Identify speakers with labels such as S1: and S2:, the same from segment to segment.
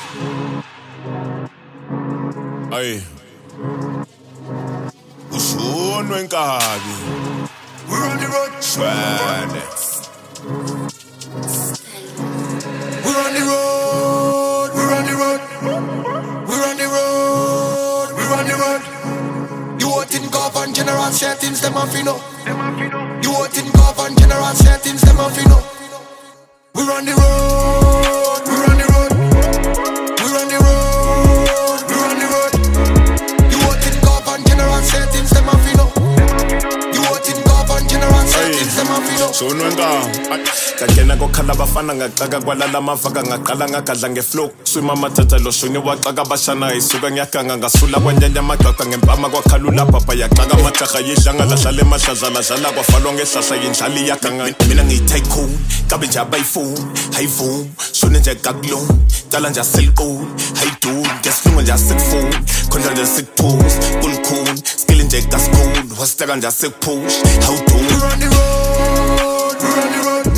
S1: Aye. Ushunwe nkabi. We're on the road. Shwane. We're on the road. We're on the road. We're on the road. We're on the road. You want in govern general settings, them off you know. You want in govern general settings, them off you know. We're on the road. We're on the road. We're on the road. We're on the road. You want in govern general settings, them off you know. You want in govern general settings, them off you know. So no ngakena kokhala bafana ngaxaka kwalala mavaka ngaqala ngagadla ngeflow swima mathatha lo shonye waxaka bashana isuka ngiyaganga ngasula kwanyanya amagaqa ngempama kwakhalula baba yaxaka amajaha yidlanga lahlale mahlazala dlala kwafalwa ngehlahla yindlali yaganga mina ngiyitycoon kabe nje abayifool hayivu shone nje kakulo cala nje asilcool hayidu ngesilungu nje asikfool khonja nje sikphuze kuncool skill nje kascool wasiteka nje asikpush how do we run the road, we run the road.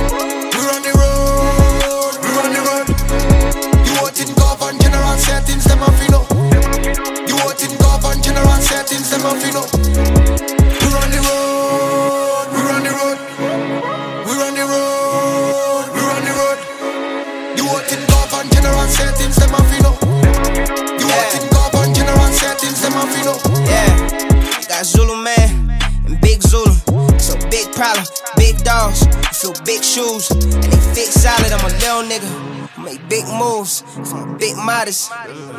S1: Settings, them off you know. You want in govern general settings, them off you know. We're on the road, we're on the road. We're on the road, we're on the road. You want in govern general settings, them off you know. You want in govern general settings, them off you know.
S2: Yeah, got Zulu man and Big Zulu. So big problem, big dogs, I feel big shoes, and they fit solid. I'm a little nigga. Make big moves, I'm big modest.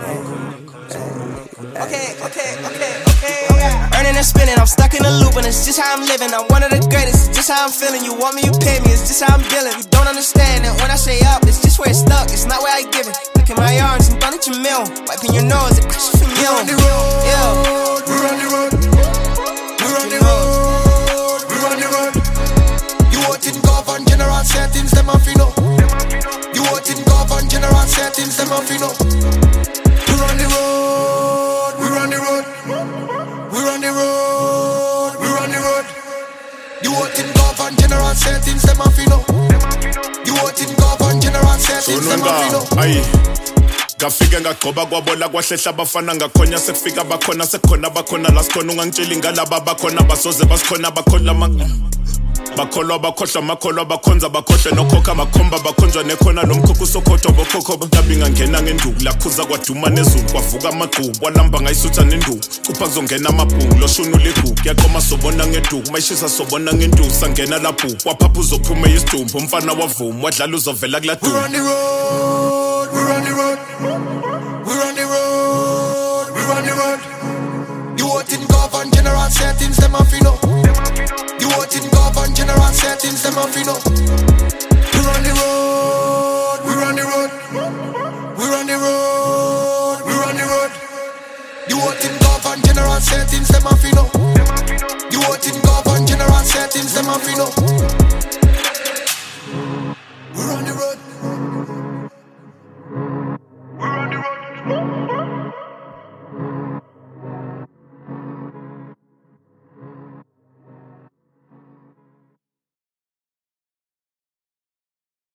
S2: Okay. Earning and spinning, I'm stuck in a loop, and it's just how I'm living. I'm one of the greatest, it's just how I'm feeling. You want me, you pay me, it's just how I'm dealing. You don't understand that when I say up, it's just where it's stuck, it's not where I give it. Look in my arms and throw at your mill, wiping your nose, a question from you.
S1: We're on the road, yeah. We're on the road. We're on the road, we're on the road. You want in govern general settings, them off you know. You want in govern general settings, them off you know. We're on the road, we're on the road. We're on the road, we're on the road. You want in govern general settings, them off you know. You want in govern general settings, them off you know. Aye. Ngafika ngagcoba kwabola kwahlehla bafana ngakhonya sekufika bakhona sekhona bakhona la sikhona ungangitsheli ngalaba bakhona basoze basikhona bakhola bakholwa bakhohlwa makholwa bakhonza bakhohle nokhokha makhomba bakhonjwa nekhona nomkhokho sokhotho bokhokho babinga ngena ngenduku laphuza kwaduma nezulu kwavuka amagqubu walamba ngayisutha nenduku kupha kuzongena amabhungu loshunu ligu yaqoma sobona ngeduku mayishisa sobona ngenduku sangena lapho kwaphapha uzophuma isidumbu umfana wavuma wadlala uzovela kula duku. We're on the road, we're on the road. We're on the road, we're on the road. You want in govern general settings, them off you know. You want in govern general settings, them off you know. We're on the road, we're on the road. We're on the road, we're on the road. You want in govern general settings, them off you know.